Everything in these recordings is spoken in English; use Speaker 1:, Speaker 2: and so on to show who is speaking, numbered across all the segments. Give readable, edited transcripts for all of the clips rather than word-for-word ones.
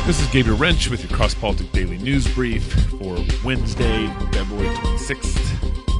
Speaker 1: This is Gabriel Wrench with your Cross Politics Daily News Brief for Wednesday, February 26th,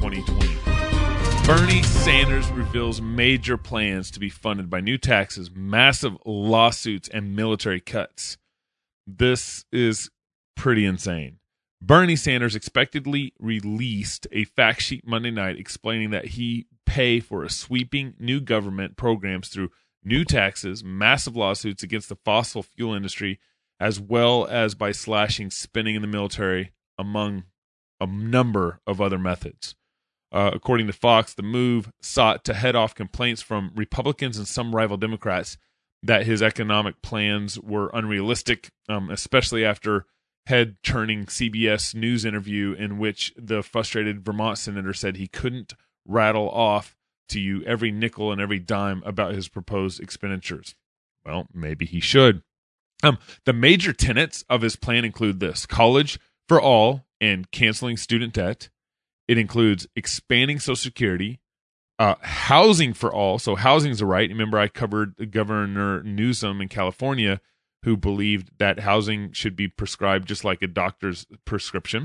Speaker 1: 2020. Bernie Sanders reveals major plans to be funded by new taxes, massive lawsuits, and military cuts. This is pretty insane. Bernie Sanders expectedly released a fact sheet Monday night explaining that he pay for a sweeping new government programs through new taxes, massive lawsuits against the fossil fuel industry, as well as by slashing spending in the military, among a number of other methods. According to Fox, the move sought to head off complaints from Republicans and some rival Democrats that his economic plans were unrealistic, especially after head-turning CBS News interview in which the frustrated Vermont senator said he couldn't rattle off to you every nickel and every dime about his proposed expenditures. Well, maybe he should. The major tenets of his plan include this: college for all and canceling student debt. It includes expanding Social Security, housing for all. So housing's a right. Remember, I covered Governor Newsom in California, who believed that housing should be prescribed just like a doctor's prescription.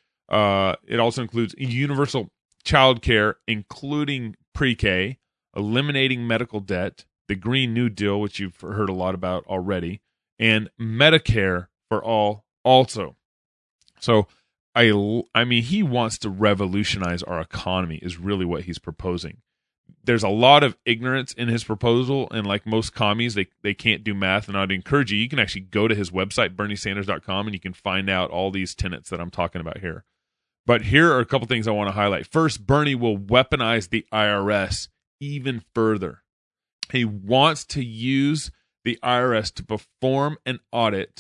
Speaker 1: It also includes universal child care, including pre-K, eliminating medical debt, the Green New Deal, which you've heard a lot about already, and Medicare for all also. So, I mean, he wants to revolutionize our economy is really what he's proposing. There's a lot of ignorance in his proposal, and like most commies, they can't do math, and I'd encourage you can actually go to his website, berniesanders.com, and you can find out all these tenets that I'm talking about here. But here are a couple things I want to highlight. First, Bernie will weaponize the IRS even further. He wants to use the IRS to perform an audit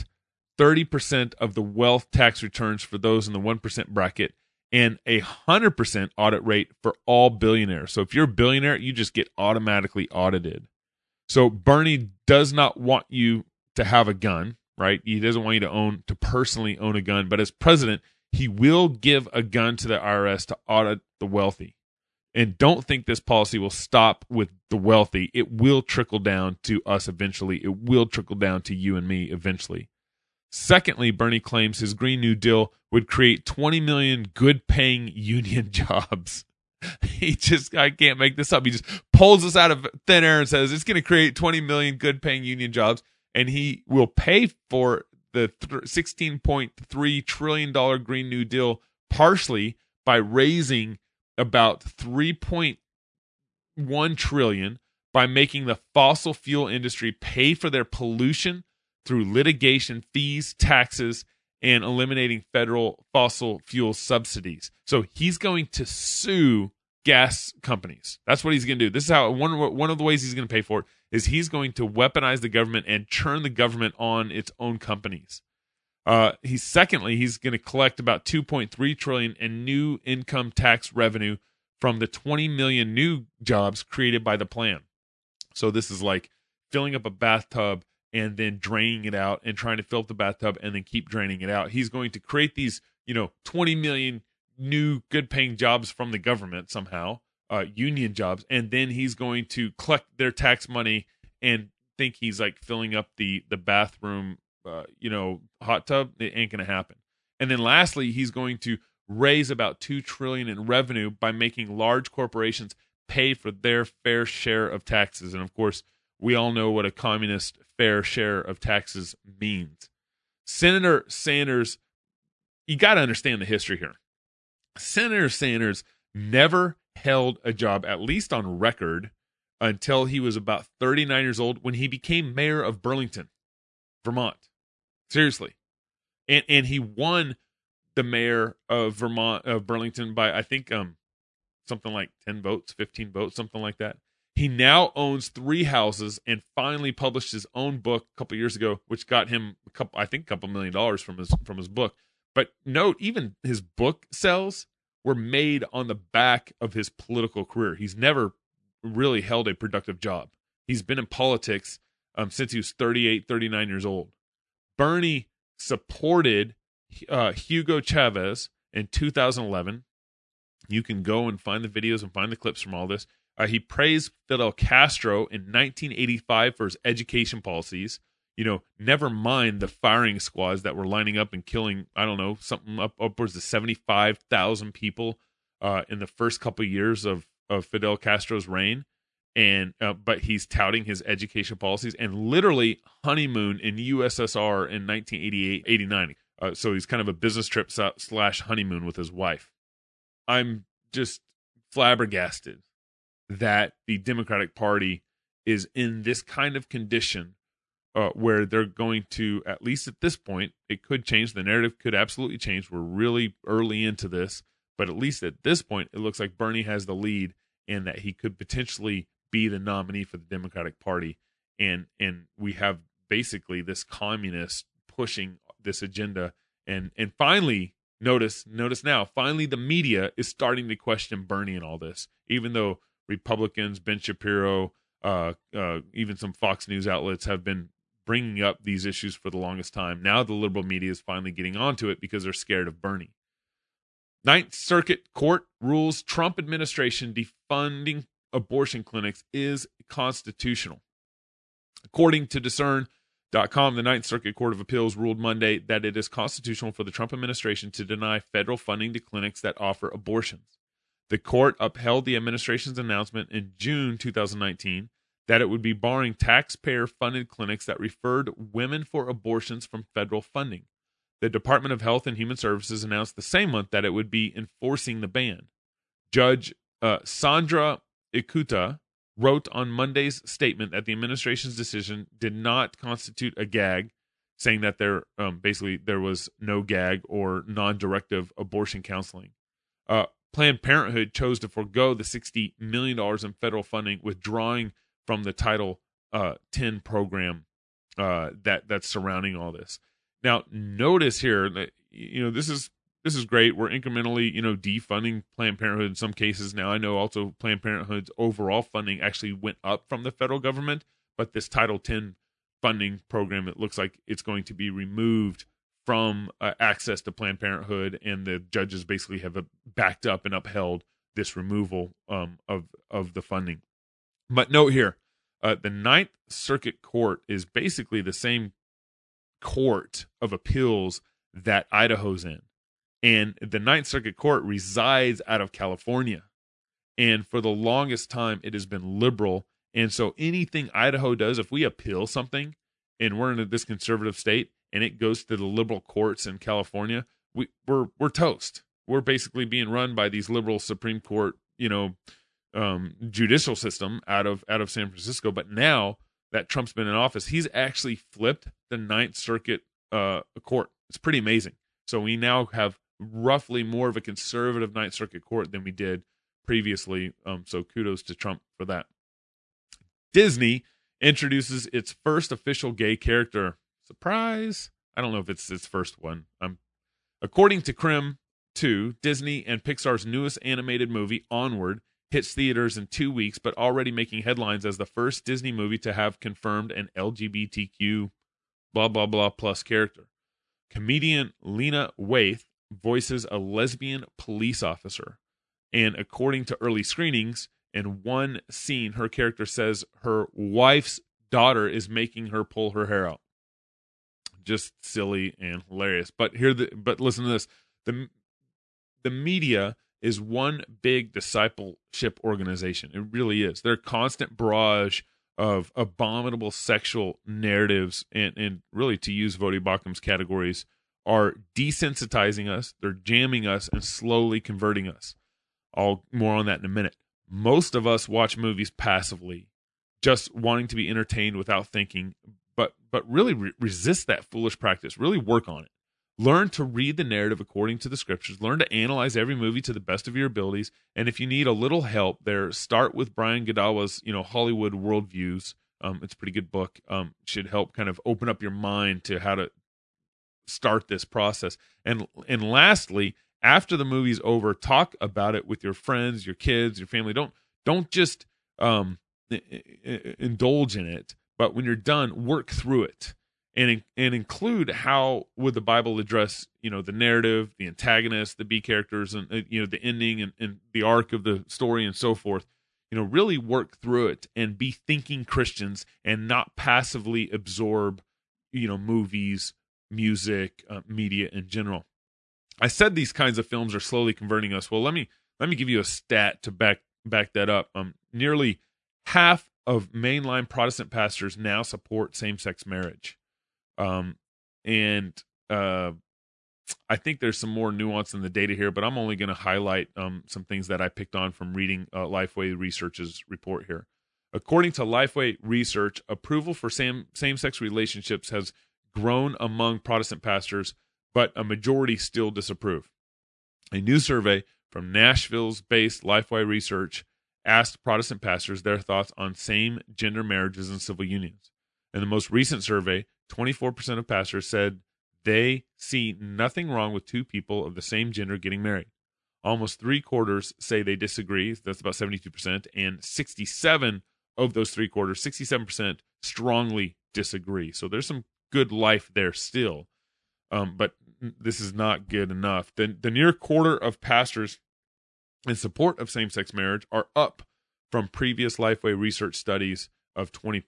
Speaker 1: 30% of the wealth tax returns for those in the 1% bracket and 100% audit rate for all billionaires. So if you're a billionaire, you just get automatically audited. So Bernie does not want you to have a gun, right? He doesn't want you to personally own a gun, but as president, he will give a gun to the IRS to audit the wealthy. And don't think this policy will stop with the wealthy. It will trickle down to us eventually. It will trickle down to you and me eventually. Secondly, Bernie claims his Green New Deal would create 20 million good-paying union jobs. I can't make this up. He just pulls us out of thin air and says it's going to create 20 million good-paying union jobs, and he will pay for the $16.3 trillion Green New Deal partially by raising about $3.1 trillion by making the fossil fuel industry pay for their pollution through litigation, fees, taxes, and eliminating federal fossil fuel subsidies. So he's going to sue gas companies. That's what he's going to do. This is how one of the ways he's going to pay for it is he's going to weaponize the government and turn the government on its own companies. He's going to collect about $2.3 trillion in new income tax revenue from the 20 million new jobs created by the plan. So this is like filling up a bathtub and then draining it out and trying to fill up the bathtub and then keep draining it out. He's going to create these, 20 million new good-paying jobs from the government somehow, union jobs, and then he's going to collect their tax money and think he's like filling up the bathroom hot tub. It ain't going to happen. And then lastly, he's going to raise about $2 trillion in revenue by making large corporations pay for their fair share of taxes. And of course, we all know what a communist fair share of taxes means. Senator Sanders, you got to understand the history here. Senator Sanders never held a job, at least on record, until he was about 39 years old when he became mayor of Burlington, Vermont. Seriously. And he won the mayor of Burlington by, I think, something like 10 votes, 15 votes, something like that. He now owns 3 houses and finally published his own book a couple years ago, which got him a couple $1 million from his book. But note, even his book sales were made on the back of his political career. He's never really held a productive job. He's been in politics since he was 38, 39 years old. Bernie supported Hugo Chavez in 2011. You can go and find the videos and find the clips from all this. He praised Fidel Castro in 1985 for his education policies. never mind the firing squads that were lining up and killing, I don't know, something upwards of 75,000 people in the first couple of years of Fidel Castro's reign. And but he's touting his education policies and literally honeymoon in USSR in 1988, 89. So he's kind of a business trip / honeymoon with his wife. I'm just flabbergasted that the Democratic Party is in this kind of condition where they're going to, at least at this point, it could change. The narrative could absolutely change. We're really early into this, but at least at this point, it looks like Bernie has the lead and that he could potentially be the nominee for the Democratic Party. And we have basically this communist pushing this agenda. And finally, notice now, finally the media is starting to question Bernie and all this, even though Republicans, Ben Shapiro, even some Fox News outlets have been bringing up these issues for the longest time. Now the liberal media is finally getting onto it because they're scared of Bernie. Ninth Circuit Court rules Trump administration defunding abortion clinics is constitutional. According to Discern.com, the Ninth Circuit Court of Appeals ruled Monday that it is constitutional for the Trump administration to deny federal funding to clinics that offer abortions. The court upheld the administration's announcement in June 2019 that it would be barring taxpayer-funded clinics that referred women for abortions from federal funding. The Department of Health and Human Services announced the same month that it would be enforcing the ban. Judge Sandra Ikuta wrote on Monday's statement that the administration's decision did not constitute a gag, saying that there was no gag or non-directive abortion counseling. Planned Parenthood chose to forego the $60 million in federal funding, withdrawing from the Title 10 program that's surrounding all this. Now, notice here that this is great. We're incrementally defunding Planned Parenthood in some cases. Now, I know also Planned Parenthood's overall funding actually went up from the federal government, but this Title 10 funding program, it looks like it's going to be removed from access to Planned Parenthood, and the judges basically have backed up and upheld this removal of the funding. But note here, the Ninth Circuit Court is basically the same court of appeals that Idaho's in. And the Ninth Circuit Court resides out of California. And for the longest time, it has been liberal. And so anything Idaho does, if we appeal something and we're in this conservative state and it goes to the liberal courts in California, we're toast. We're basically being run by these liberal Supreme Court, judicial system out of San Francisco. But now that Trump's been in office, he's actually flipped the Ninth Circuit court. It's pretty amazing. So we now have roughly more of a conservative Ninth Circuit Court than we did previously. So kudos to Trump for that. Disney introduces its first official gay character. Surprise! I don't know if it's its first one. According to Crim 2, Disney and Pixar's newest animated movie, Onward, hits theaters in 2 weeks, but already making headlines as the first Disney movie to have confirmed an LGBTQ blah, blah, blah plus character. Comedian Lena Waithe voices a lesbian police officer. And according to early screenings, in one scene, her character says her wife's daughter is making her pull her hair out. Just silly and hilarious. But listen to this. The media is one big discipleship organization. It really is. They're a constant barrage of abominable sexual narratives and really, to use Voddie Baucham's categories, are desensitizing us, they're jamming us, and slowly converting us. More on that in a minute. Most of us watch movies passively, just wanting to be entertained without thinking, but really resist that foolish practice. Really work on it. Learn to read the narrative according to the scriptures. Learn to analyze every movie to the best of your abilities. And if you need a little help there, start with Brian Godawa's, Hollywood Worldviews. It's a pretty good book. Should help kind of open up your mind to how to start this process. And lastly, after the movie's over, talk about it with your friends, your kids, your family. Don't just indulge in it, but when you're done, work through it. And include how would the Bible address, the narrative, the antagonist, the B characters, and the ending and the arc of the story and so forth. Really work through it and be thinking Christians and not passively absorb, movies, music, media in general. I said these kinds of films are slowly converting us. Well, let me give you a stat to back that up. Nearly half of mainline Protestant pastors now support same-sex marriage. And I think there's some more nuance in the data here, but I'm only going to highlight some things that I picked on from reading Lifeway Research's report here. According to Lifeway Research, approval for same-sex relationships has grown among Protestant pastors, but a majority still disapprove. A new survey from Nashville-based Lifeway Research asked Protestant pastors their thoughts on same-gender marriages and civil unions. In the most recent survey, 24% of pastors said they see nothing wrong with two people of the same gender getting married. Almost three-quarters say they disagree. That's about 72%. And 67 of those three-quarters, 67%, strongly disagree. So there's some good life there still. But this is not good enough. The near quarter of pastors in support of same-sex marriage are up from previous Lifeway Research studies of 20%.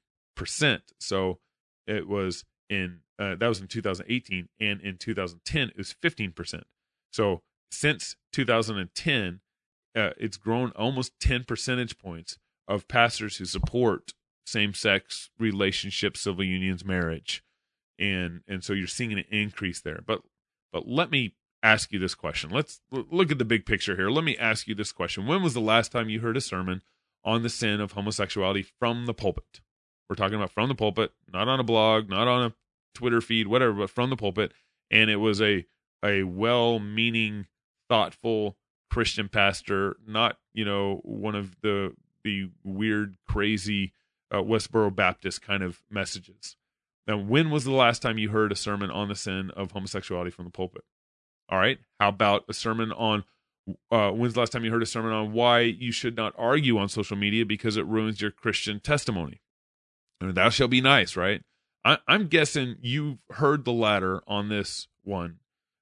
Speaker 1: So it was that was in 2018, and in 2010 it was 15%. So since 2010, it's grown almost 10 percentage points of pastors who support same-sex relationships, civil unions, marriage, and so you're seeing an increase there. But let me ask you this question. Let's look at the big picture here. Let me ask you this question. When was the last time you heard a sermon on the sin of homosexuality from the pulpit? We're talking about from the pulpit, not on a blog, not on a Twitter feed, whatever, but from the pulpit. And it was a well-meaning, thoughtful Christian pastor, not, one of the weird, crazy Westboro Baptist kind of messages. Now, when was the last time you heard a sermon on the sin of homosexuality from the pulpit? All right. How about a sermon on when's the last time you heard a sermon on why you should not argue on social media because it ruins your Christian testimony? And thou shalt be nice, right? I'm guessing you've heard the latter on this one.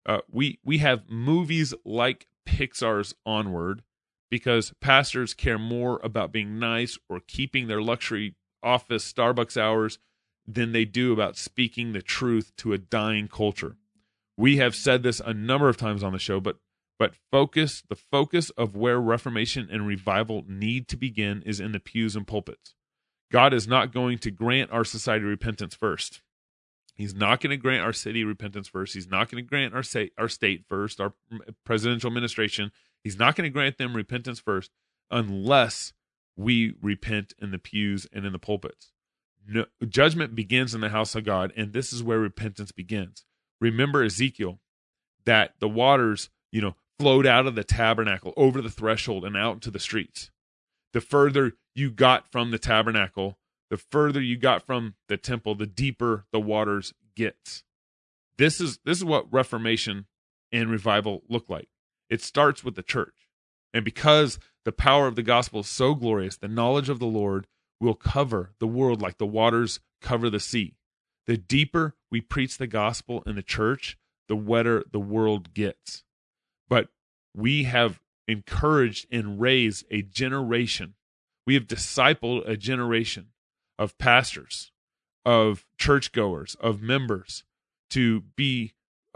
Speaker 1: We have movies like Pixar's Onward because pastors care more about being nice or keeping their luxury office Starbucks hours than they do about speaking the truth to a dying culture. We have said this a number of times on the show, but the focus of where Reformation and revival need to begin is in the pews and pulpits. God is not going to grant our society repentance first. He's not going to grant our city repentance first. He's not going to grant our state first, our presidential administration. He's not going to grant them repentance first unless we repent in the pews and in the pulpits. No, judgment begins in the house of God, and this is where repentance begins. Remember Ezekiel, that the waters, flowed out of the tabernacle over the threshold and out into the streets. The further you got from the tabernacle, the further you got from the temple, the deeper the waters gets. This is what Reformation and revival look like. It starts with the church. And because the power of the gospel is so glorious, the knowledge of the Lord will cover the world like the waters cover the sea. The deeper we preach the gospel in the church, the wetter the world gets. But we have encouraged and raised a generation. We have discipled a generation of pastors, of churchgoers, of members to be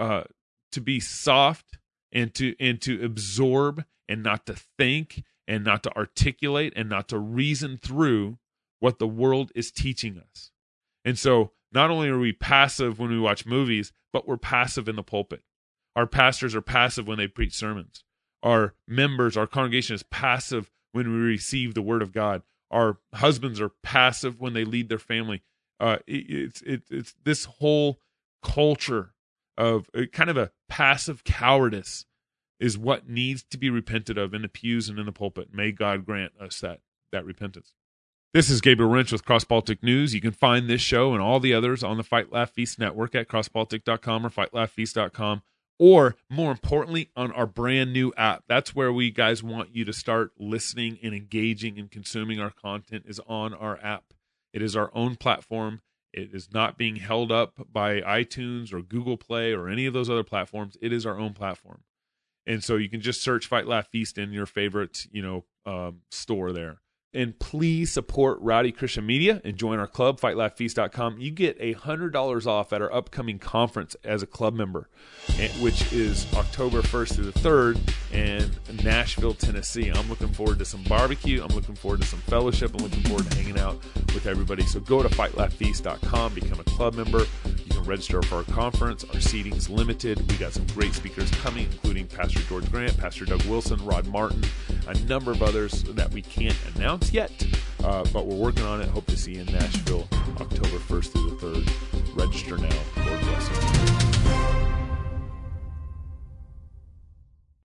Speaker 1: soft and to absorb and not to think and not to articulate and not to reason through what the world is teaching us. And so not only are we passive when we watch movies, but we're passive in the pulpit. Our pastors are passive when they preach sermons. Our members, our congregation is passive when we receive the word of God. Our husbands are passive when they lead their family. It's this whole culture of kind of a passive cowardice is what needs to be repented of in the pews and in the pulpit. May God grant us that repentance. This is Gabriel Wrench with Cross Politic News. You can find this show and all the others on the Fight Laugh Feast Network at crosspolitic.com or fightlaughfeast.com. Or, more importantly, on our brand new app. That's where we guys want you to start listening and engaging and consuming our content, is on our app. It is our own platform. It is not being held up by iTunes or Google Play or any of those other platforms. It is our own platform. And so you can just search Fight Laugh Feast in your favorite, store there. And please support Rowdy Christian Media and join our club, fightlaughfeast.com. You get $100 off at our upcoming conference as a club member, which is October 1st through the 3rd in Nashville, Tennessee. I'm looking forward to some barbecue. I'm looking forward to some fellowship. I'm looking forward to hanging out with everybody. So go to fightlaughfeast.com, become a club member. You can register for our conference. Our seating is limited. We got some great speakers coming, including Pastor George Grant, Pastor Doug Wilson, Rod Martin, a number of others that we can't announce yet, but we're working on it. Hope to see you in Nashville October 1st through the 3rd. Register now. Lord bless you.